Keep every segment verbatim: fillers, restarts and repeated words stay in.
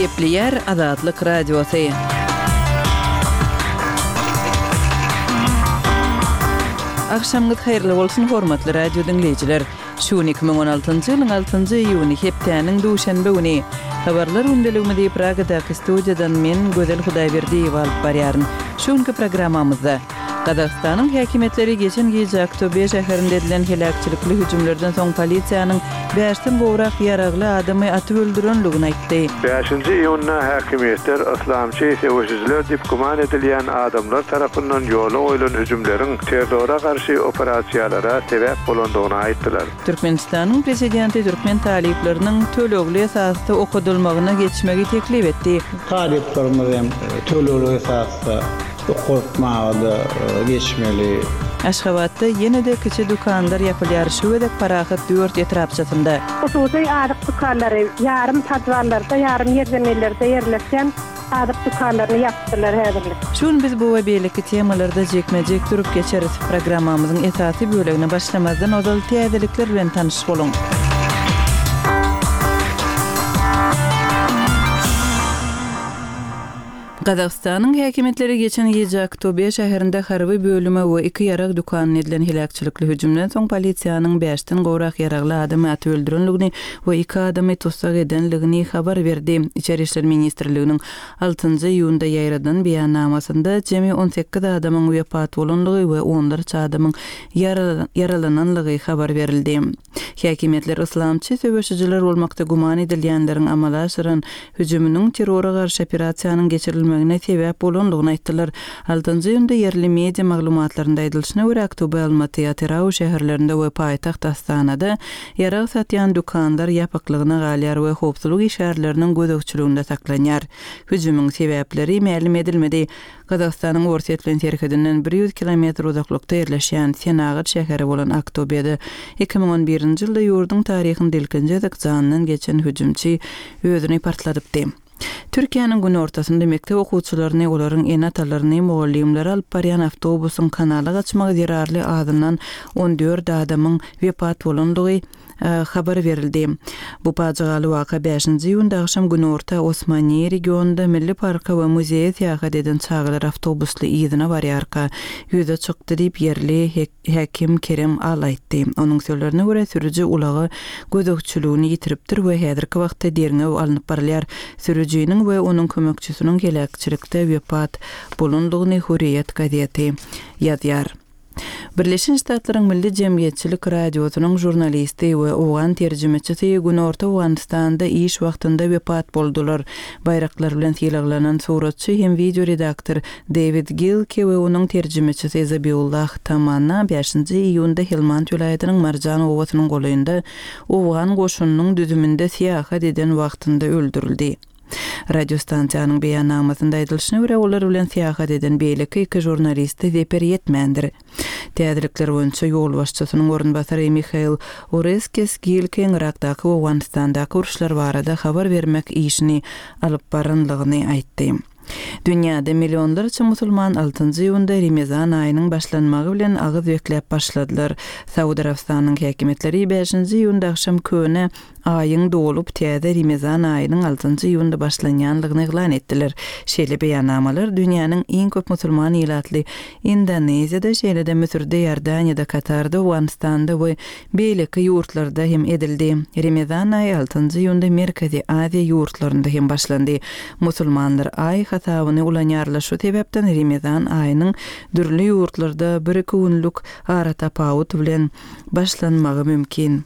Gepleyer Azatlyk Radiosu. Akşamgyz hayrly bolsun hormatly radio dinleyijiler. Şu iki bin on altıncı ýylyň altynjy iýuny hepdeniň duşanby güni. Habarlar ündeliginde Pragadaky studiýadan men Gözel Hudaýberdiýew alyp barýaryn. Şuňky programmamyzda Qazaqstanyň häkimetleri geçen gece Aktobe şäherinde edilen helakçylykly hüjümlerden soň polisiýanyň beşden gowrak ýaragly adamy atyp öldürenligini aýtdy. beşinji iýunda häkimetler islamçy sewçiler diýip guman edilýän adamlar tarapyndan ýola goýulan hüjümleriň terrora garşy operasiýalara sebäp bolandygyny aýtdylar. Türkmenistanyň prezidenti Türkmen talipleriniň tölegli esasda okudylmagyna geçmegi teklip etdi. Taliplerimiz tölegli esasda okutmagy geçmeli. Aşgabatda ýene-de kiçi dukanlar ýapylýar. Şu wedek parahat dört etrapçasynda. Otuzy adyk dukanlary ýarym padwallarda, ýarym ýerlemellerde ýerleşen adyk dukanlaryny ýapdylar häzirlik. Şun biz bu we beýleki temalarda jekmejek durup geçeriz. Programmamyzyň esasy bölegine başlamazdan ozal täzelikler bilen tanyş boluň. Qazaqstanyň häkimetleri geçen gece Aktobe şäherinde harby bölüme we iki ýarak dukanyny edilen helakçylykly hüjümden soň polisiýanyň beşden gowrak ýaragly adamy atyp öldürenligini we iki adamy tutsak edenligini habar berdi. İçeri işler ministrliginiň altynjy iýunda ýaýradan beýannamasynda jemi on sekiz adamyň wepat bolanlygy we onlarça adamyň yaralananlygy habar berildi. Häkimetler islamçy söwüşçiler bolmakda guman edilýänleriň amala aşyran hüjüminiň terrora garşy operasiýanyň geçirilmegine sebäp bolandygyny aýtdylar. Altynjy ýylda ýerli media maglumatlarynda aýdylyşyna görä Aktobe, Almaty, Atyrau şäherlerinde we paýtaxt Astanada ýarag satýan dukanlar ýapyklygyna galýar we howpsuzlyk işgärleriniň gözegçiliginde saklanýar. Hüjümüň sebäpleri ma'lum edilmedi. Qazaqstanyň Orsetlen terkedinden bir yüz kilometr uzaklykda ýerleşýän Senagat şäheri bolan Aktobede iki bin on birinji ýylda ýurdun taryhyny delkinje zakjanyň geçen hüjümçi özüni partladypdy. Türkiýanyň gün ortasynda mekdep okuwçylaryny olaryň enatalaryny mugallimler alyp barýan awtobusyň kanaly gaçmagy zerarly adından on dört adamyň wepat bolandygy habar berildi. Bu paçagaly waka beşinji iýunda akşam gün orta Osmaniýe regionunda Milli parka we muzeýe täýat eden çağlar awtobusly ýygyna barýarka ýüze çykdy diýip ýerli häkim Kerem Al aýtdy. Onuň sözlerine görä sürüji ulagy gözegçiligini ýitiripdir we häzirki wagtda derňe alınıp barylýar. Sürüjiniň we onuň kömekçisiniň helakçylykda wepat bolandygyny Hurriyet gazeti ýazýar. Birleşen Ştatlaryň Milli Jemgyýetçilik radiosynyň jurnalisti we owan terjemechisi gün orta Awganistanda iş wagtynda wepat boldular. Bayraklar bilen ýylaklanan suratçy hem video redaktor David Gilke we onuň terjemechisi Zabiullah Tamana beşinji iýunda Helmand vilayatynyň Marjan owasynyň goýunda Awgan goşunynyň düzüminde täýat eden wagtynda öldürildi. Radio stansiýanyň beýannamasynda aýdylyşyna görä olar bilen täýat eden beýleki iki jurnalisti zeper ýetmändir. Täzelikler boýunça ýol başçysynyň orunbasary Mikhail Oreskes Gilkeň Irakdaky we Awganistandaky uruşlar barada habar bermek işini alyp baranlygyny aýtdy. Dünýäde millionlarça musulman altynjy ýylda Ramazan aýynyň başlanmagy bilen agyz beklep başladylar. Saudiýa Arabistanyň häkimetleri beşinji ýylda akşam köne aýyň dolup täze Ramazan aýynyň altynjy ýylda başlanýanlygyny eglan etdiler. Şeýle beýannamalar dünýäniň iň köp musulman ýylatly Indoneziýada, şeýle-de Misirde, Ýordaniýada, Katarda, Awganistanda we beýleki ýurtlarda hem edildi. Ramazan aýy altynjy ýylda Merkezi Aziýa ýurtlarynda hem başlandy. Musulmanlar aý hatawyny ulanýarlaşy sebäpden Ramazan aýynyň dürli ýurtlarda bir iki günlük ara tapawut bilen başlanmagy mümkin.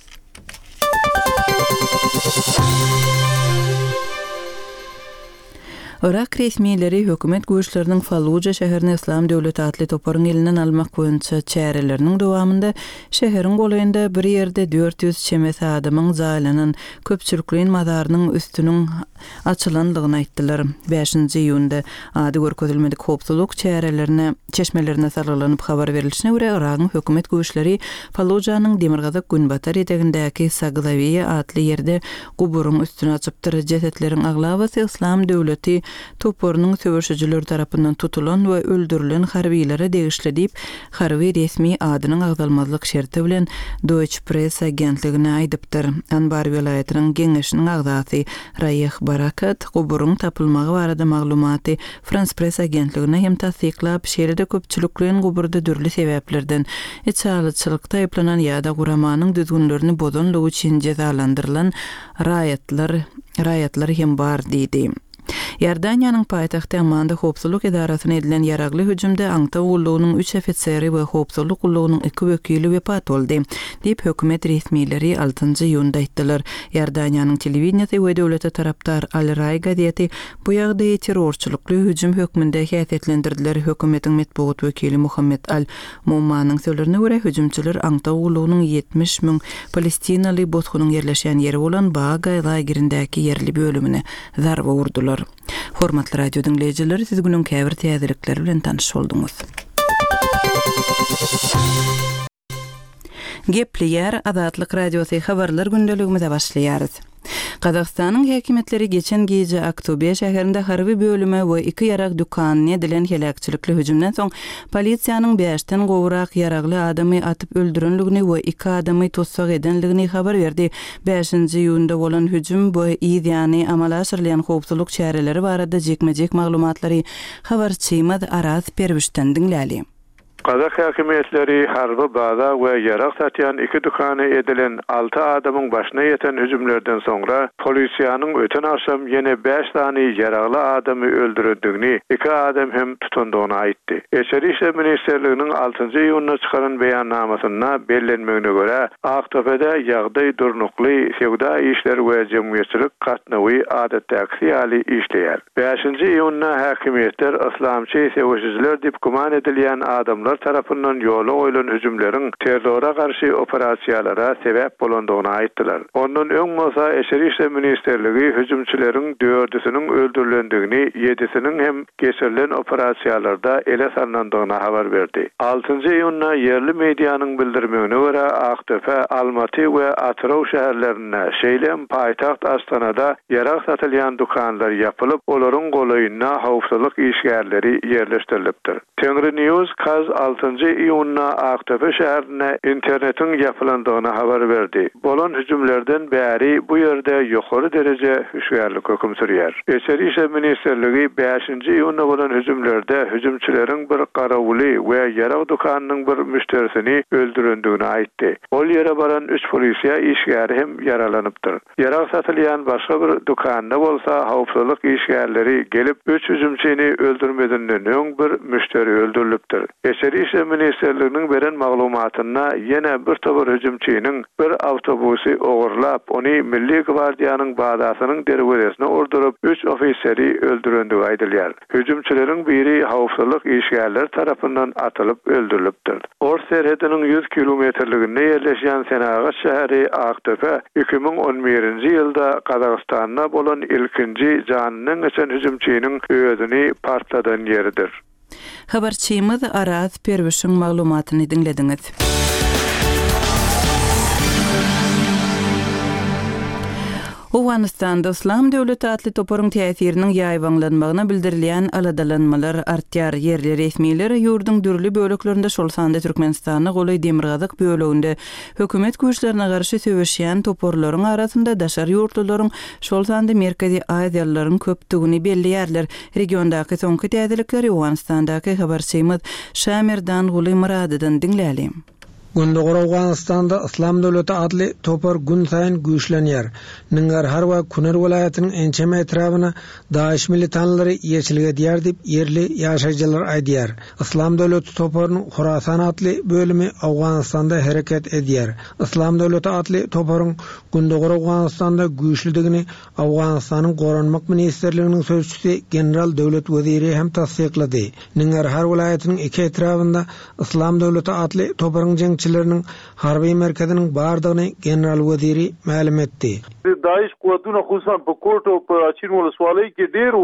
Irak resmiýetleri hökümet güýçleriniň Falluja şäherini Islam döwleti atly toparyň elinden almak boýunça çäreleriniň dowamında şäheriň goýunda bir ýerde dört yüz çemes adamyň zaýlanan köpçülikleriň mazarynyň üstüniň açylandygyny aýtdylar. beşinji iýunda ady görkezilmedik howpsuzlyk çärelerine çeşmelerine sarylanyp habar berilişine görä Irakyň hökümet güýçleri Fallujanyň Demirgazak günbatar etegindäki Saglawiýa atly ýerde guburyň üstüne açypdyr. Jesetleriň aglawaty Islam döwleti toporunun söwüşüjüler tarapyndan tutulan we öldürilen harbiýlere degişli diýip harby resmi adynyň agdalmazlyk şerti bilen Deutsche Presse agentligine aýdypdyr. Anbar welaýatynyň geňeşiniň agdasy Rayih Barakat guburyň tapylmagy barada maglumaty France Presse agentligine hem tasdiklap şeride köpçülikliň guburda dürli sebäplerden etçalyçylykda aýplanan ýa-da guramanyň düzgünlerini bozanlygy üçin cezalandyrylan raýatlar raýatlar hem bar diýdi. Ýerdaniýanyň paýtagty Ammanda howpsuzlyk edarasyna edilen ýaragly hüjümde Aňta ullugynyň üç ofiseri we howpsuzlyk ullugynyň iki wekili wepat boldy diýip hökümet resmiýetleri altynjy ýunda aýtdylar. Ýerdaniýanyň telewizionyny we döwlete tarapdar Al Ray gazieti bu ýagdaýy terrorçylykly hüjüm hökmünde häsiýetlendirdiler. Hökümetiň medpuat wekili Muhammed Al Mumanyň sözlerine görä hüjümçiler Aňta ullugynyň yetmiş müň Palestinaly botgunyň ýerleşen ýeri bolan Baga lagerindäki yerli bölümine zarba urdular. Hormatly radio dinleyijiler, siz günün käbir täzelikleri bilen tanış bolduňuz. Gepli ýer Azatlyk radiosy habarlar gündeligimize başlaýarys. Kazakstanyň häkimetleri geçen gece Aktobe şäherinde harby bölüme we iki ýarak dükanyna edilen helakçylykly hüjümden soň polisiýanyň beşden gowrak ýaragly adamy atyp öldürenligini we iki adamy tutsak edenligini habar berdi. beşinji ýunda bolan hüjüm bu ýa-ni amala aşyrylýan howpsuzlyk çäreleri barada jekmejek maglumatlary habarçymyz Aras Perwişden dinläli. Kazak häkimetleri harby baza we ýarak satýan iki dükany edilen altı adamyň başyna ýeten hüjümlerden soňra polisiýanyň öten akşam ýene beş sany ýaragly adamy öldürendigini, iki adam hem tutandygyny aýtdy. Eşeri işler ministerliginiň altynjy ýylyna çykaran beýannamasyna bellenmegine görä, Aktobe'de ýagdaý durnukly sewda işler we jemgyýetçilik gatnawy adatdaky ýaly işleýär. beşinji ýylyna häkimetler islamçy sewişçiler diýip guman edilýän adamlar tarapyndan ýola goýulan hüjümleriň terrora garşy operasiýalara sebäp bolandygyny aýtdylar. Ondan öň bolsa Eşeri işler ministerligi hüjümçileriň dördüsiniň öldürilendigini, ýedisiniň hem geçirilen operasiýalarda ele sanlandygyny habar berdi. altynjy ýylyna yerli mediýanyň bildirmegine görä Aktöpe, Almaty we Atraw şäherlerine şeýlem paýtagt Astanada ýarak satylýan dukanlar ýapylyp, olaryň golaýyna howpsuzlyk işgärleri ýerleşdirilipdir. Tengri News kaz altynjy ýylyna Aktöpe şäherine internetin ýapylandygyny habar berdi. Bolan hüjümlerden bäri bu ýerde ýokary derece hüşgärlik hökm sürýär. Eşeri işler ministerligi beşinji ýylyna bolan hüjümlerde hüjümçileriň bir garawuly we ýarak dukanynyň bir müşterisini öldürendigini aýtdy. Ol ýere baran üç polisiýa işgäri hem ýaralanypdyr. Ýarak satylýan başga bir dukanda bolsa howpsuzlyk işgärleri gelip üç hüjümçini öldürmedinden öň bir müşteri öldürilipdir. Eşeri işler ministerliginiň beren maglumatyna ýene bir topar hüjümçiniň bir awtobusy ogurlap, ony Milli Gwardiýanyň badasynyň derwelesine ordurup üç ofiseri öldürendigi aýdylýar. Hüjümçileriň biri howpsuzlyk işgärler tarapyndan atylyp öldürilipdir. Ors serhediniň yüz kilometrliginde ýerleşýän Senagat şäheri Aktöpe iki ming on birinji ýylda Kazakstanyna bolan ilkinji janyny geçen hüjümçiniň özüni partladan ýeridir. Habarçymyz Aras Perwişiň maglumatyny dinlediňiz. Owganistanda Islam döwleti atly toporyň täsiriniň ýaýwanlanmagyna bildirilýän aladalanmalar artýar. Yerli resmiýler ýurduň dürli böleklerinde şol sanda Türkmenistanyň goly demirgazyk böleginde hökümet güýçlerine garşy söwüşýän toporlaryň arasynda daşar ýurtlaryň şol sanda Merkezi Aziýalylaryň köpdigini belliýärler. Regiondaky soňky täzelikleri Owganistandaky habarçymyz Şamerdan Guly Muradydan dinläli. Gündogor Awganistanda Islam döwleti adly topar gün saýyn güýçlenýär. Ningarhar we Kuner welaýatynyň ençeme etrabyna Daesh militanlary ýerçilik edýär diýip yerli ýaşaýjylar aýdýar. Islam döwleti toparynyň Horasan adly bölümi Awganistanda hereket edýär. Islam döwleti adly toparyň Gündogor Awganistanda güýçlidigini Awganistanyň Goranmak ministerliginiň sözçüsi general döwlet weziri hem tasdiklady. Ningarhar welaýatynyň iki etrabynda Islam döwleti adly toparyň ýerçileriniň harby merkeziniň bardygyny general weziri ma'lum etdi. Daesh kuvvetuna hususan Pokorto Çin Wallace ki der we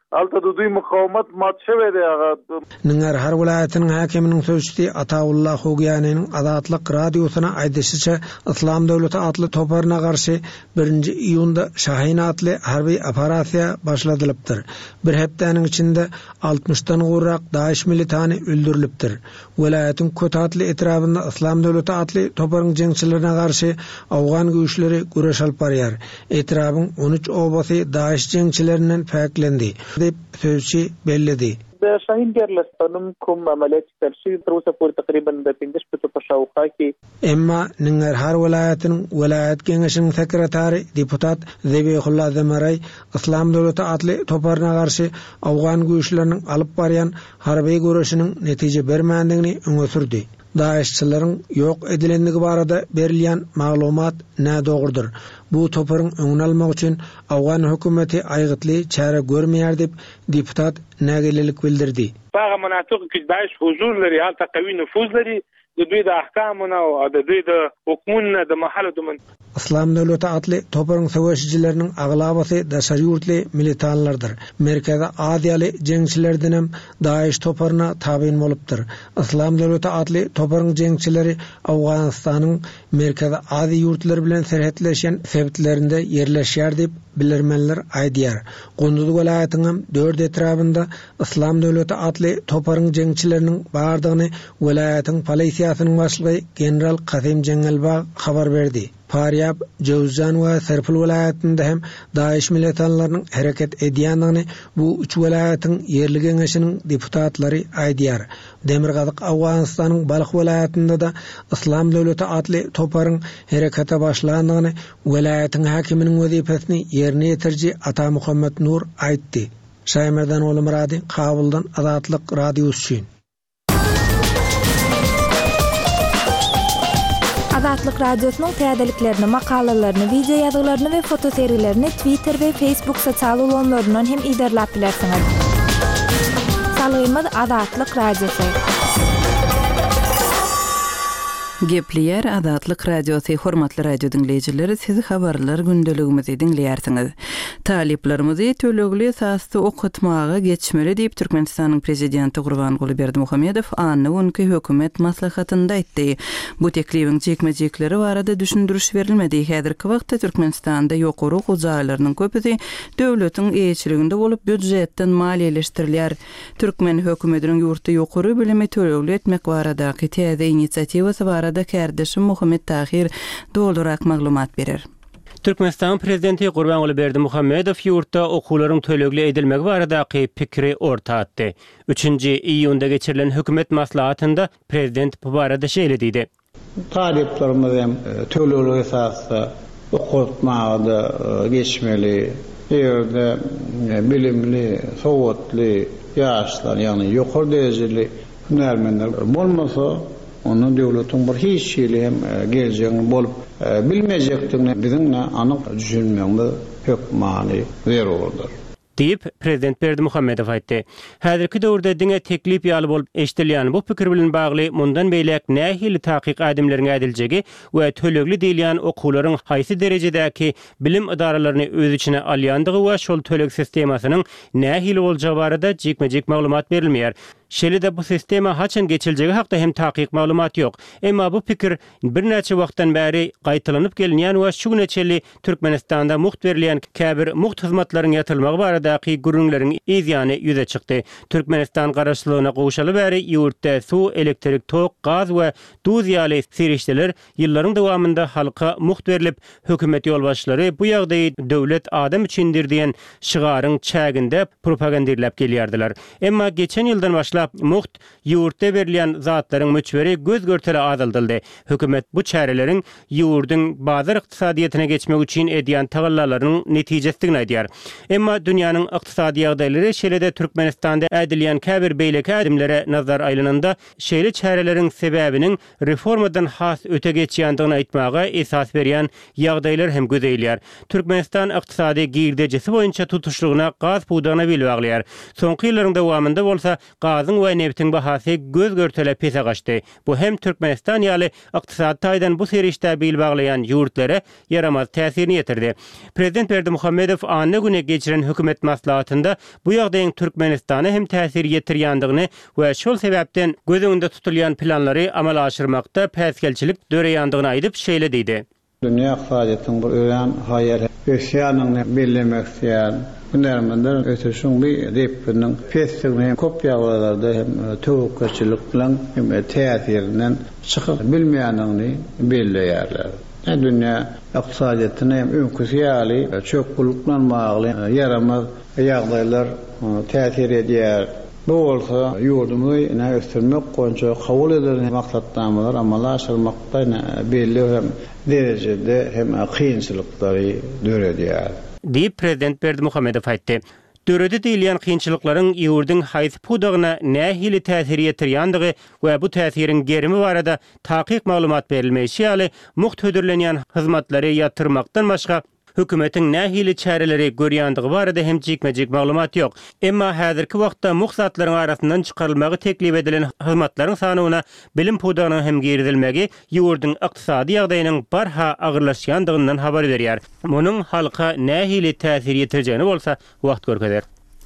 alta duy mukavemet matşevede ağa. Nıngar har vilayatynyň häkiminiň sözçüsi Ataullah Hogiyanyň Azatlyk radiosuna aýdýaşyça İslam döwleti atly toparyna garşy birinji iýunda Şahin atly harby operasiýa başladylypdyr. Bir hepdeniň içinde altmışdan gurrak Daesh militany öldürilipdir. Vilayatyň Köt atly etrafynda İslam döwleti atly toparyň jeňçilerine garşy awgan güýçleri güreş alyp barýar. Etrafyň on üç obasy Daesh jeňçilerinden päklendi dep sözçi bellidi. Şahin Gerlestanım kum ameliyat tersi trosa pur takriban beş putu taşawqa ki emma Nıngar har vilayatynyň vilayat geňeşiniň sekretary deputat Zebihullah Zemaray İslam döwleti atly toparyna garşy awgan güýçleriniň alyp barýan harby güreşiniň netije bermändigini öňe sürdi. Daeşçilerin yok edilendigi barada berilýän maglumat nädogurdur. Bu toparyň öňüni almak üçin awgan hökümeti aýgytly çäre görmeýär dep deputat nägelelik bildirdi. Baga manatyk ki Daesh huzurlary alta qawi nüfuzlary دوی د احکامنا او د دوی د حکمونو د محل د من İslam döwleti atly toparyň savaşçylarynın aglabasy daşary ýurtly militanlardyr. Merkezde adiýaly jeňçilerden hem Daesh toparyna tabiň bolupdyr. İslam döwleti atly toparyň jeňçileri Awganistanyň merkezde adi ýurtlary bilen serhetleşen sebitlerinde yerleşýär dip bilirmenler aýdýar. Gonduz welaýatynyň dört etrafynda İslam döwleti atly toparyň jeňçileriniň bardygyny welaýatyň polisiýasynyň başlygy general Qasim Jengelbag habar berdi. Faryab, Jawzan we Serpil welaýatynda hem Daesh militanlarynyň hereket edýändigini bu üç welaýatyň yerli geňeşiniň deputatlary aýdýar. Demirgazyk Awganistanyň Balyk welaýatynda da İslam döwleti atly toparyň herekete başlandygyny welaýatyň häkiminiň wezipesini ýerine ýetirji Ata Muhammed Nur aýtdy. Şaýmerdan oğlu Muradi, Kabuldan Azatlyk radiosu üçin. Azatlyk radiosynyň täzeliklerini, makalalaryny, video ýazgylaryny we foto seriýlerini Twitter we Facebook sosial ulanlaryndan hem iderläp bilersiňiz. Salaýymyz Azatlyk radiosu. Gepleýär Azatlyk radiosu hormatly radio dinleýijileri, sizi habarlar gündeligimizi dinleýärsiňiz. Taliplerimizi tölegli esasda okutmaga geçmeli diýip Türkmenistanyň prezidenti Gurbanguly Berdimuhammedow anny öňki hökümet maslahatynda aýtdy. Bu teklibiň jekmejekleri barada düşündürüş berilmedi. Häzirki wagtda Türkmenistanda ýokary guzaýlarynyň köpüsi döwletiň eýçiliginde bolup büdjetden maliýeleşdirilýär. Türkmen hökümetiniň ýurtda ýokary bilimi tölegli etmek baradaky täze inisiatywasy barada kärdeşim Muhammed Tahir doldurak maglumat berer. Türkmenistan prezidenti Gurbanguly Berdimuhammedow ýurtda okuwlaryň tölegli edilmegi baradaky pikri orta atdy. üçünji iýunda geçirilen hökümet maslahatynda prezident bu barada şeýle diýdi. Taleplerimiz hem tölegli esasda okutmaga geçmeli, ýerde bilimli, sowatly ýaşlar, ýani ýokary derejeli hünärmenler bolmasa onu döwletiň bir hiç şeýle hem geljegi bolup bilmejekdigini biziňle anyk düşünmegimiz pek many berýärdir. Diýip prezident Berdimuhammedow aýtdy. Häzirki döwürde diňe teklip ýaly bolup eşdilýän bu pikir bilen bagly mundan beýlek nähili takyk adamlaryň ädiljegi we tölegli diýilýän okuwlaryň haýsy derejedäki bilim idaralaryny öz içine alýandygy we şol töleg sistemasynyň nähili boljagy barada jekmejek maglumat berilmeýär. Şeýle bu sistema haçan geçiljegi hakda hem takyk maglumat ýok. Emma bu pikir bir näçe wagtdan bäri gaýtylanyp gelinýän we şu güneçeli Türkmenistanda muht berilýän käbir muht hyzmatlaryň ýatylmagy baradaky gürünleriň izýany ýüze çykdy. Türkmenistan garaşlygyna gowşaly bäri ýurtda suw, elektrik tok, gaz we duz ýaly serişdeler ýyllaryň dowamında halka muht berilip, hökümet ýolbaşçylary bu ýagdaýy döwlet adam üçindir diýen şygaryň çäginde propagandaýlap gelýärdiler. Emma geçen ýyldan başlap muht ýurtda berilýän zatlaryň müçberi göz görteli azaldyldy. Hökümet bu çäreleriň ýurdyň bazar ykdysadyýatyna geçmek üçin edýän tagallalarynyň netijesini aýdýar. Emma dünýäniň ykdysady ýagdaýlary şeýle Türkmenistanda ädilýän käbir beýleki adamlara nazar aýlananda şeýle çäreleriň sebäbiniň reformadan has öte geçýändigini aýtmaga esas berýän ýagdaýlar hem gözeýilýär. Türkmenistan ykdysady girdejesi boýunça tutuşlugyna gaz puwdagyna bil baglýar. Soňky ýyllaryň dowamında bolsa gaz gazyň we neftiň bahasy göz görtele pese gaçdy. Bu hem Türkmenistan ýaly ykdysady taýdan bu serişde bil baglayan ýurtlara yaramaz täsirini ýetirdi. Prezident Berdimuhammedow anny güne geçiren hökümet maslahatynda bu ýagdaýyň Türkmenistana hem täsir ýetirýändigini we şol sebäpden göz öňünde tutulýan planlary amala aşyrmakda päsgelçilik döreýändigini aýdyp şeýle diýdi. Dünýä ykdysadynyň bir öýän haýar öýsýanyny bellemek isleýän günlermenden ötüşüň bir depiniň pesdigini köp ýagdaýlarda hem töwekkelçilik bilen hem täsirinden çykyp bilmeýändigini belleýärler. Dünýä ykdysadyny hem öňküsi ýaly çökgülük bilen bagly yaramaz ýagdaýlar täsir edýär. Bu bolsa ýurdumy ine östirmek goýunça kabul edilen maksatlarymylar amala aşyrmakda belli hem derejede hem kynçylyklary döredýär. Diýip Prezident Berdimuhammedow aýtdy. Dörede diýilýän kynçylyklaryň ýurduň haýsy pudagyna nähili täsir ýetirýändige we bu täsiriň gerimi barada takyk maglumat berilmeýi ýaly muht hödürlenýän hyzmatlary ýatyrmakdan başga hökümetiň nähili çäreleri görýändige barada hem jikmejik maglumat ýok. Emma häzirki wagtda muhsatlaryň arasyndan çykarylmagy teklip edilen hyzmatlaryň sanyna bilim pudagynyň hem giridilmegi ýurduň ykdysady ýagdaýynyň barha agyrlaşýandygynyň habar berýär. Munyň halka nähili täsir ýetirjegini bolsa wagt görkezler.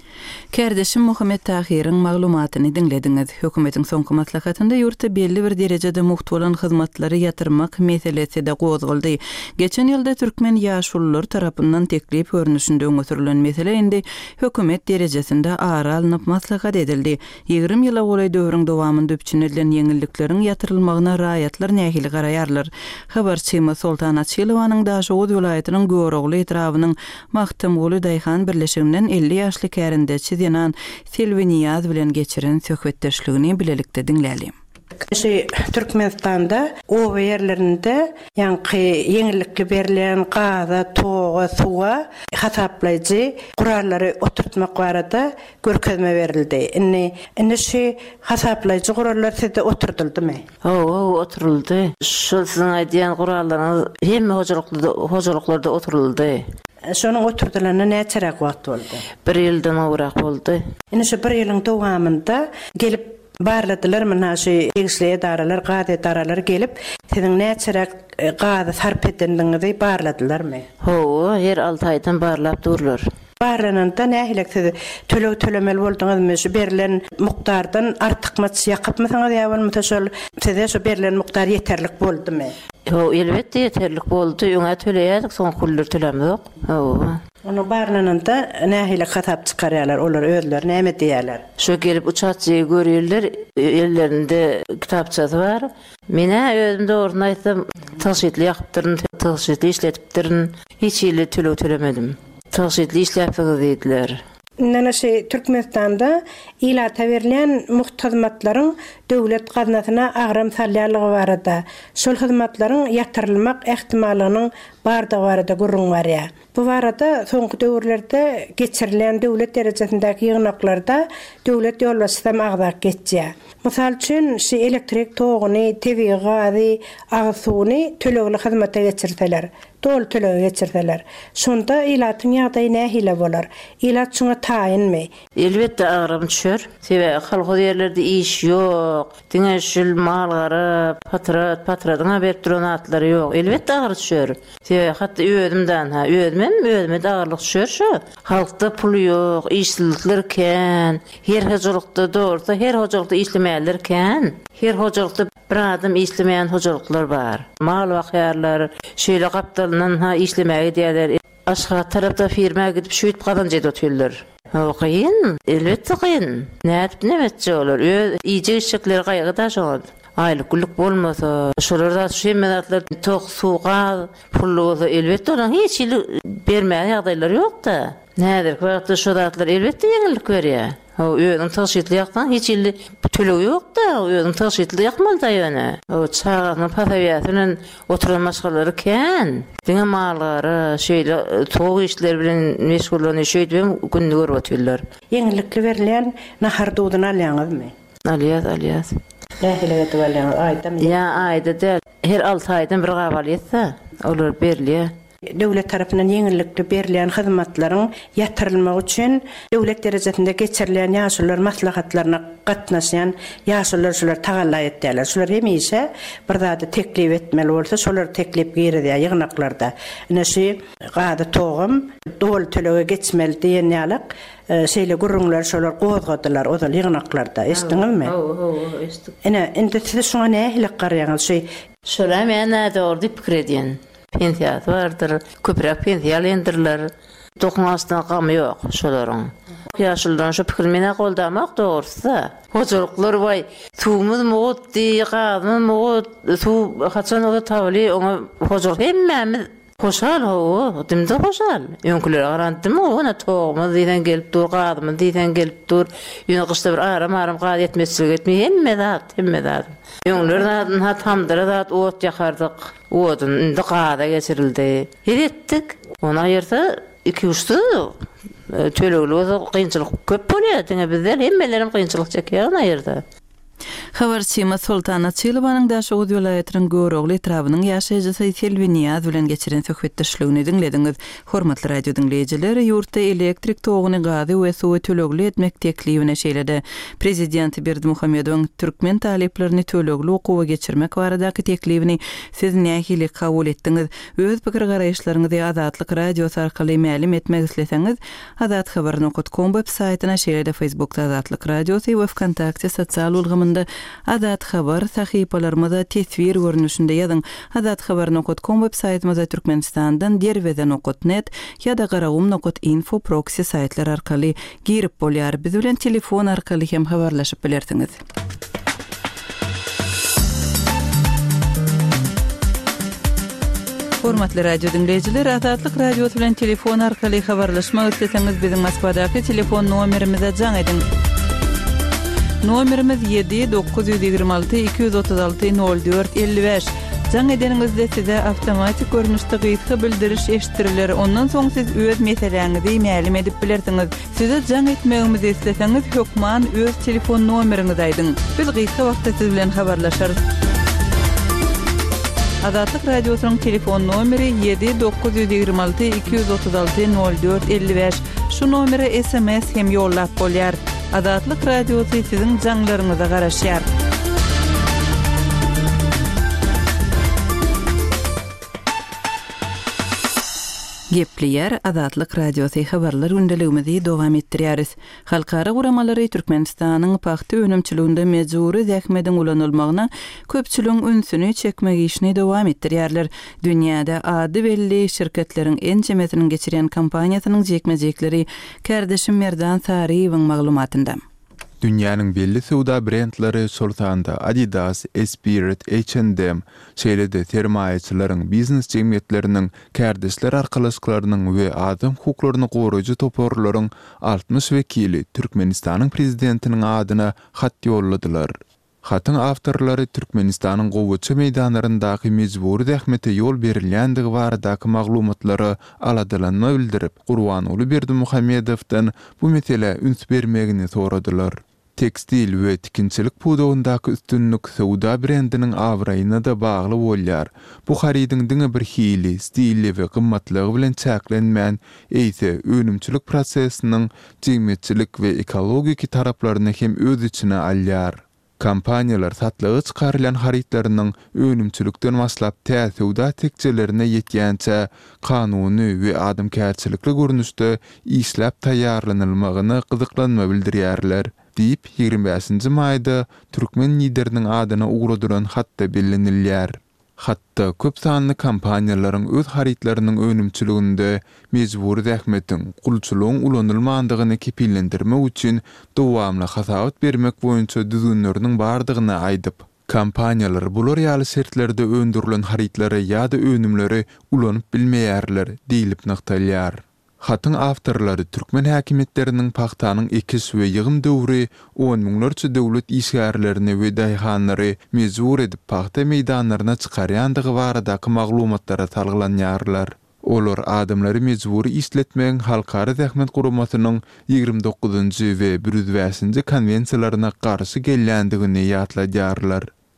Kerdeşim Muhammed Tahir'in maglumatyny dinlediňiz. Hökümetiň soňky maslahatynda ýurtda belli bir derejede muht bolan hyzmatlary ýatyrmak meselesi de gozguldy. Geçen ýylda türkmen ýaşullar tarapyndan teklip görnüşinde öňe mesele indi hökümet derejesinde ara alınıp maslahat edildi. ýygrimi ýyla bolay döwrüň dowamynda öpçünedilen ýeňillikleriň ýatyrylmagyna raýatlar nähili garaýarlar. Habarçymy Sultan Açylowanyň Daşowut welaýatynyň Görogly etrawynyň Mahtamgoly Daýhan birleşiginden elli ýaşly kärinde çizinan Silviniyaz bilen geçiren söhbetdeşligini bilelikde dinläli. Şey, Türkmenistanda o ýerlerinde ýanky ýeňillikli berilen gaza, toga, suwa hasaplayjy gurallary oturtmak barada görkezme berildi. Inni inni şu hasaplayjy gurallar sizde oturduldymy? O, o oturuldy. Şol siziň aýdýan gurallaryň hemme hojalyklarda hojalyklarda oturuldy. Şonuň oturdularyna näçe wagt boldy? Bir ýyldan awrak boldy. Indi şu bir ýylyň dowamynda gelip barladylar mana şu egisli edaralar, gady edaralar gelip siziň näçerek gady sarp edendiňizi barladylarmy? Ho, her alty aýdan barlap durlar. Barlananda nähilek sizi tölew tölemeli bolduňyzmy? Şu berilen mukdardan artykmaç ýakypmasyňyz ýa bolmasa şol size şu berilen mukdar ýeterlik boldymy? Ho, elbetde ýeterlik boldy. Öňe töleýärdik, soň kullar tölemok. Ho. Onu barlananda nähilek hasap çykarýarlar, olar özleri näme diýerler? Şu gelip uçatçygy görýärler, ellerinde kitapçasy bar. Mene özüm dogruny aýtsam, taşytly ýakypdyryn, taşytly işletipdirin. Hiç ýyly tölew tölemedim. Taşytly işläpdiňiz diýdiler. Nana şey Türkmenistanda ilata verilen muhtazmatlaryň döwlet gaznasyna agram salýarlygy barada. Şol hyzmatlaryň ýatyrylmak ähtimalynyň bardygy barada gurrun barýa. Bu barada soňky döwürlerde geçirilen döwlet derejesindäki ýygnaklarda döwlet ýolbaşçysam agzak geçýär. Mysal üçin şu elektrik togyny, T V gazy, agy suwuny tölegli hyzmata geçirseler, dol tölew geçirseler, şonda ilatyň ýagdaýy nähile bolar? Ilat şoňa taýinmi? Elbetde agram düşer. Sebäbi halka ýerlerde iş ýok, diňeşil mal garap, patrat, patradyňa berip duran atlary ýok. Elbetde agram düşer. Sebäbi hatda öýdümden, ha, öýdümem, öýdüme agarlyk düşer şu. Halkda pul ýok, işsizlikler kän, her hojalykda dogrusa her hojalykda işlemeýärler kän. Her hojalykda bir adam işlemeýän hojalyklar bar. Mal wakyarlar, şeýle gapdalynan ha işlemäge diýerler. Aşağı tarafta firma gidip şüýt kazanjy edýärler. O kıyın, elbette kıyın. Nädip nämetçi olur? İyice işçiler gaýgy taşýar. Aylyk gülük bolmasa, şolarda şeýmedatlar tok suwga, pullu elbette olan hiç ýyly bermäge ýagdaýlary ýok da. Nädir? Wagtda şu zatlar elbette ýeňillik berýär. O öýüň taşytly ýakdan hiç ýyly tölew ýok da, öýüň taşytly ýakmal da ýöne. O çağanyň pasawiýatynyň oturan maşgalary kän. Diňe malary, şeýle tog işler bilen meşgullanýar, şeýdem günni görüp otyrlar. Ýeňillikli berilen nahar duduny alýaňyzmy? Alýas, alýas. Nähile getip alýaňyz? Aýdam. Ya aýda del. Her alty aýdan bir gabal ýetse, olar berliýär. Döwlet tarapyndan ýeňillikli berilýän hyzmatlaryň ýatyrylmagy üçin döwlet derejesinde geçirilen ýaşular maslahatlaryna gatnaşan ýaşular şular tagalla etdiler. Şular hemişe bir zady teklip etmeli bolsa, şolar teklip girýär ýygnaklarda. Näşe gady toğum dol tölege geçmeli diýen ýalyk şeýle gurrunlar şolar gozgadylar o da ýygnaklarda. Esdiňizmi? Ha, ha, esdik. Ene indi siz şoňa nähili garaýaňyz? Şeý şolar meni dogry dip kirediň. Pensiyat vardır, köprek pensiyal endirler. Dokunasına gamy ýok şolaryň. Ýaşyldan şu pikirmene goldamak dogrusu. Hojuluklar way, suwmuz mugutdy, gazyny mugut, suw haçan oda tably, oňa hojuluk hemmemiz hoşal ho, dimde hoşal. Ýönküler garandymy ona toğumuz diýen gelip dur, gadymyz diýen gelip dur. Ýöne gyşda bir aram aram gady etmezçilik etmeýär, hemme zat, hemme zat. Ýöňlerden ha tamdyra zat ot ýakardyk. Odun indi gada geçirildi. Hedetdik. Ona ýerse iki üçte tölegli kynçylyk köp bolýar. Diňe bizler hemmelerim kynçylyk çekýär ona ýerde. Habarçyma Sultana Çylybanyň Daşoğuz ýolaýatynyň Görogly etrabynyň ýaşaýjysy Selwiniýaz bilen geçiren söhbetdeşligini dinlediňiz. Hormatly radio dinleýijiler, ýurtda elektrik toguny gady we suwy tölegli etmek teklibine şeýledi. Prezident Berdimuhammedowyň türkmen taleplerini tölegli okuwa geçirmek baradaky teklibini siz nähili kabul etdiňiz? Öz pikir garaýşlaryňyzy Azatlyk radiosu arkaly mälim etmek isleseňiz, azat habar nokta com web saytyna şeýle Facebookda Azatlyk radiosu we Wkontakte sosial ulgamynda Azat habar sahypalarymyza tesvir görnüşinde ýazyň. Azat habar nokta com web saytymyza Türkmenistandan derweden nokta net ýa-da garagum nokta info proxy saytlar arkaly girip bolýar. Biz bilen telefon arkaly hem habarlaşyp bilersiňiz. Hormatly radio dinleyijiler, Azatlyk radiosu bilen telefon arkaly habarlaşmak isleseňiz biziň Moskwadaky telefon nomerimize jaň ediň. Nomerimiz yedi dokuz yüz ýigirme alty iki yüz otuz alty nol dört elli beş. Jaň edeningizde size awtomatik görnüşde gyýtgy bildiriş eşitdiriler. Ondan soň siz öz meseleňizi mälim edip bilersiňiz. Size jaň etmegimizi isleseňiz, hökman öz telefon nomeriňizi aýdyň. Biz gyýtgy wagtda siz bilen habarlaşarys. Azatlyk radiosynyň telefon nomeri yedi dokuz yüz ýigirme alty iki yüz otuz alty nol dört elli beş. Şu nomere S M S hem ýollap bolýar. Azatlyk radiosu siziň jaňlaryňyza garaşýar. Gepleýär Azatlyk radiosu habarlar gündeligimizi dowam etdirýäris. Halkara guramalary Türkmenistanyň paxta önümçiliginde mejburi zähmediň ulanylmagyna köpçüliň ünsüni çekmek işini dowam etdirýärler. Dünýäde ady belli şirketleriň en çemetini geçiren kompaniýasynyň jekmejekleri Kardeşim Merdan Sariýewiň maglumatynda. Dünýäniň belli suwda brendleri Sultanda, Adidas, Spirit, H and M, şeýle-de sermaýaçylaryň biznes jemgyýetleriniň kärdeşler arkalyşyklarynyň we adam hukuklaryny goraýjy toporlaryň altmış wekili Türkmenistanyň prezidentiniň adyna hat ýolladylar. Hatyň awtorlary Türkmenistanyň gowuçy meýdanlaryndaky mejburi zähmete ýol berilýändigi baradaky maglumatlary aladylanma bildirip, Gurbanuly Berdimuhammedowdan bu mesele üns bermegini soradylar. Tekstil we tikinçilik pudawyndaky üstünlük Suwda brendiniň awraýyna da bagly bolýar. Bu haridiň diňe bir hili, stilli we gymmatlygy bilen çäklenmän eýse önümçilik prosesiniň jemgyýetçilik we ekologik taraplaryny hem öz içine alýar. Kampaniyalar satlygy çykarylan haritlarynyň önümçilikden maslap täsewda tekçelerine ýetýänçe kanuny we adamkärçilikli görnüşde işläp taýýarlanylmagyny gyzyklanma bildirýärler. Diýip ýigirme beşinji maýda türkmen lideriniň adyna ugradyran hatda bellenilýär. Hatta köp sanly kampaniýalaryň öz haritlarynyň önümçiliginde mejburi zähmetiň gulçulugyň ulanylmandygyny kepillendirmek üçin dowamly hasawat bermek boýunça düzünleriniň bardygyny aýdyp, kampaniýalar bu real şertlerde öndürilen haritlary ýa-da önümleri ulanyp bilmeýärler diýilip nyktalýar. Hatyň awtorlary türkmen häkimetleriniň paxtanyň ekis we ýygym döwri on miňlerçe döwlet işgärlerini we daýhanlary mejbur edip paxta meýdanlaryna çykarýandygy baradaky maglumatlara salgılanýarlar. Olar adamlary mejburi işletmeň halkara zähmet guramasynyň ýigirme dokuzunji we bir yüz beşinji konwensiýalaryna garşy gelýändigini ýatladýarlar.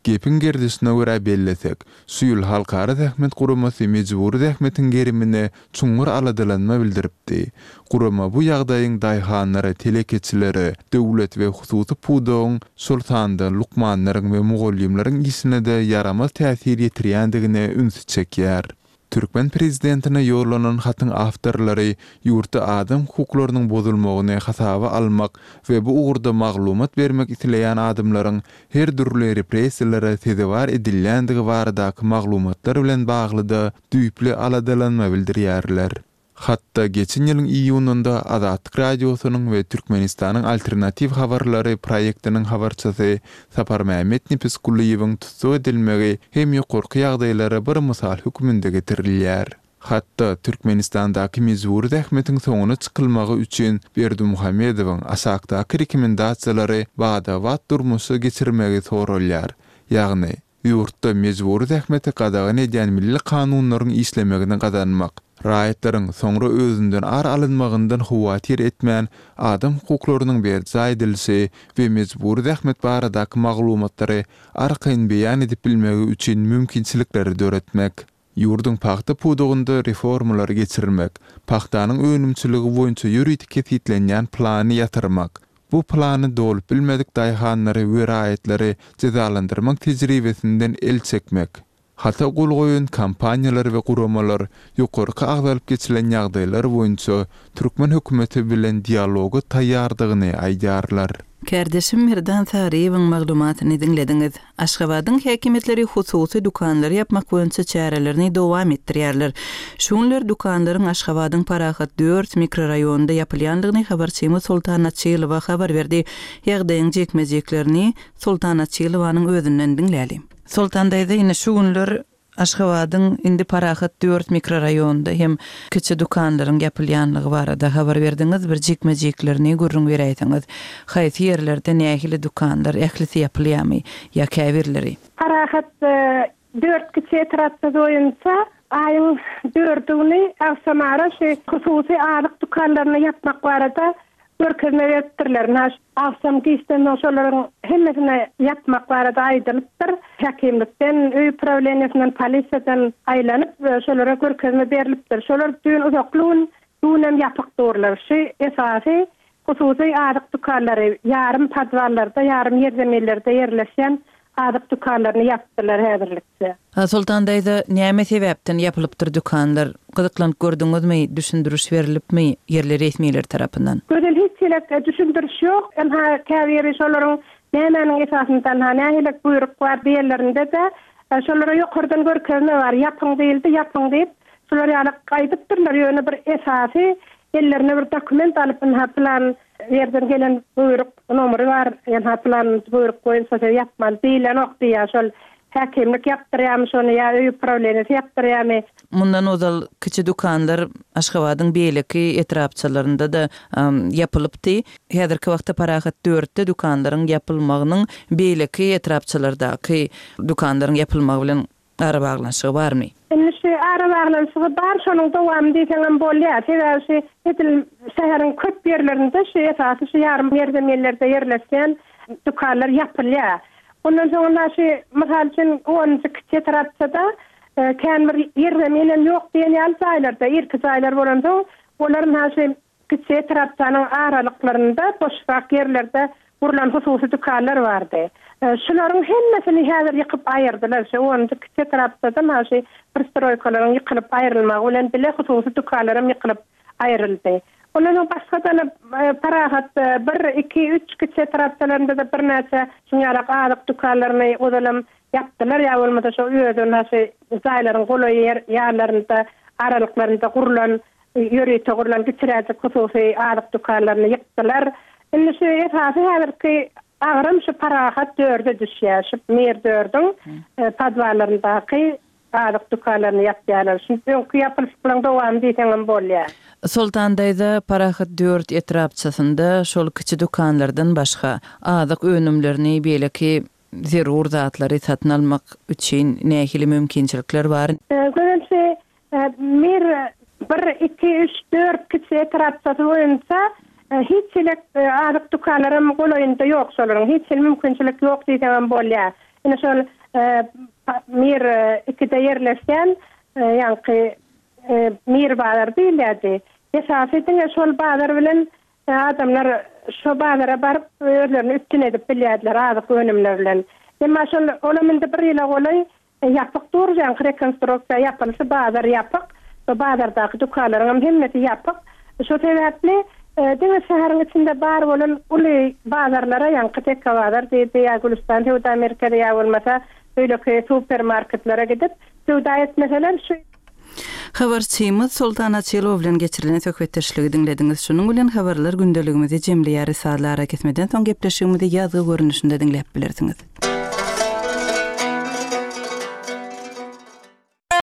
Gepin gerdisine göre bellesek, Suyul Halkara Zähmet Guramasy mejburi zähmetin gerimine çuňgur aladylanma bildiripdi. Gurama bu ýagdaýyň daýhanlary, telekeçileri, döwlet we hususy pudoň sultanda lukmanlaryň we mugollimlaryň isine de yaramaz täsir ýetirýändigine ünsü çekýär. Türkmen prezidentine ýollanan hatyň awtorlary ýurtda adam hukuklarynyň bozulmagyny hasaba almak we bu ugurda maglumat bermek isleýän adamlaryň her türlü repressiýalary tezewar edilýändigi baradaky maglumatlar bilen bagly da düýpli aladalanma bildirýärler. Hatta geçen ýylyň iýununda Azatlyk radiosynyň we Türkmenistanyň alternativ habarlary proýektiniň habarçysy Sapar Mehmet Nefisguliýewiň tutsak edilmegi hem ýokurky ýagdaýlary bir mysal hüküminde getirilýär. Hatta Türkmenistandaky mezburi zähmetiň soňuna çykylmagy üçin Berdi Muhammedowyň asakdaky rekomendasiýalary bada wat durmuşy geçirmegi sorulýar. Ýagny ýurtda mezburi zähmeti gadagan edýän milli kanunlaryň işlemegini gadanmak, raýatlaryň soňra özünden ar alınmagyndan huwatir etmän adam hukuklarynyň berdi edilse we mezburi zähmet baradaky maglumatlary arkayn beýan edip bilmegi üçin mümkinçilikleri döretmek, ýurduň paxta pudugynda reformalar geçirmek, paxtanyň önümçiligi boýunça ýuridik kesitlenýän plany ýatyrmak, bu plany dolup bilmedik daýhanlary we raýatlary cezalandyrmak tejribesinden el çekmek. Hatta gol goýun kampaniýalar we guramalar ýokurky agdalyp geçilen ýagdaýlar boýunça Türkmen hökümeti bilen dialogy taýýardygyny aýdýarlar. Kardeşim Mirdan Sariýewiň maglumatyny dinlediňiz. Aşgabatyň häkimetleri hususy dukanlary yapmak boýunça çärelerini dowam etdirýärler. Şunlar dukanlaryň Aşgabatyň Parahat dört mikroraýonunda ýapylýandygyny habarçymyz Sultan Açylowa habar berdi. Ýagdaýyň jekmejeklerini Sultan Açylowanyň özünden dinläli. Sultan daýda ine şu günler Aşgabatyň indi Parahat dört mikroraýonunda hem kiçi dukanlaryň ýapylýanlygy barada habar berdiňiz, bir jekmejeklerini görüň beräýsiňiz. Haýsy ýerlerde nähili dukanlar ählisi ýapylýarmy ýa käbirleri? Parahat dört kiçi etrapda doýunça aýyň dördüni awsamara şey hususy alyk dukanlaryny ýapmak barada görkezme beripdirler. Naş awsam giýsen şolaryň hemmesine ýapmak barada aýdylypdyr. Häkimlikden, öý problemlerinden, polisiýadan aýlanyp şolara görkezme berilipdir. Şolar düýün uzaklygyň dünüm ýapyk dorlar. Şu esasy hususy alyk dukanlary ýarym padwallarda, ýarym ýerlemlerde ýerleşen adyk dukanlaryny ýapdylar häzirlikçe. Sultan daýda näme sebäpden ýapylypdyr dukanlar? Gyzyklanıp gördüňizmi, düşündürüş berilipmi yerli resmiýetler tarapyndan? Gözel hiç ýelek düşündürüş ýok. Emma käbiri şolaryň nämenin esasyndan nähilek buyruk bar diýerlerinde de şolara ýokurdan görkezme bar, ýapyň diýildi, ýapyň diýip şolar ýaly gaýdypdyrlar. Ýöne bir esasy ellerine bir dokument alyp plan yerden gelen buyruk nomery bar, ýa plan buyruk goýulsa ýapmaly diýilen okdyýar şol häkimlik ýapdyrýarmy şonu ýa öý problemi ýapdyrýarmy. Mundan ozal kiçi dukanlar Aşgabatyň beýleki etrapçylarynda da um, ýapylypdy. Häzirki wagtda Parahat dörtde dukanlaryň ýapylmagynyň beýleki etrapçylardaky dukanlaryň ýapylmagy bilen ara baglanşygy barmy? Indi şu ara baglanşygy bar, şonuň dowamy diýsem bolýar. Sebäbi etil şäheriň köp ýerlerinde şu esasy şu ýarym ýerlemlerde ýerleşen dukanlar ýapylýar. Ondan soňra şu mysal üçin on kiçi etrapçyda kän bir ýerlemelen ýok diýen ýalylarda, irki jaýlar bolanda, olaryň haşy kiçi etrapçynyň aralyklарында boşrak ýerlerde gurulan hususy dukanlar bardy. Şolaryň hemmesini häzir ýykyp aýyrdylar. Şu on kiçi etrapçyda haşy bir stroýkalaryň ýykylyp aýrylmagy bilen bile hususy dukanlarym ýykylyp aýryldy. Ondan başgadan Parahat bir, iki, üç kiçi etrapçylarynda da bir näçe şuňarak alyk dukanlaryny odalam yaptılar ya olmadı şu üyeden nasıl zayların kolay yer yerlerinde aralıklarında kurulan yürüyüşe kurulan geçirəcək hususi alık dukanlarını yıktılar. Şimdi şu esası her ki ağrım şu Parahat dörde düşüyor. Şu Mir dördün padvarlarındaki alık dukanlarını yaptılar. Şimdi yapılışlarında devam deyten bolya. Sultan daýda Parahat dört etrapçysynda şol kiçi dukanlardan başga azyk önümlerini beýleki zerur zatlary satyn almak üçin nähili mümkinçilikler bar? Görünse Mir bir, iki, üç, dört kiçi etrapçysy boýunça hiç elek alyk dukanlarym golaýynda ýok şolaryň. Hiç mümkinçilik ýok diýen bolýar. Ine şol mir ikide yerleşken ýa-ni mir bazar diýildi. Esasy şol bazar bilen adamlar şu bazara barıp özlerini üstün edip bilýärler azyk önümler bilen. Emma şol olamynda bir ýyla golay ýapyk durjan rekonstruksiýa ýapylsa bazar ýapyk, şu bazardaky dukanlaryň hemmeti ýapyk. Şu sebäpli diňe şäheriň içinde bar bolan uly bazarlara ýa-ni tekka bazar diýip ýa Gülistan Söwda Amerikada ýa bolmasa öýle supermarketlere gidip söwda etmeseler şu Habarçymyz Sultan Açylov bilen geçirilen söhbetdeşligi dinlediňiz. Şunuň bilen habarlar gündeligimizi jemleýär saatlara kesmeden soň gepleşigimizi ýazgy görnüşinde dinläp bilersiňiz.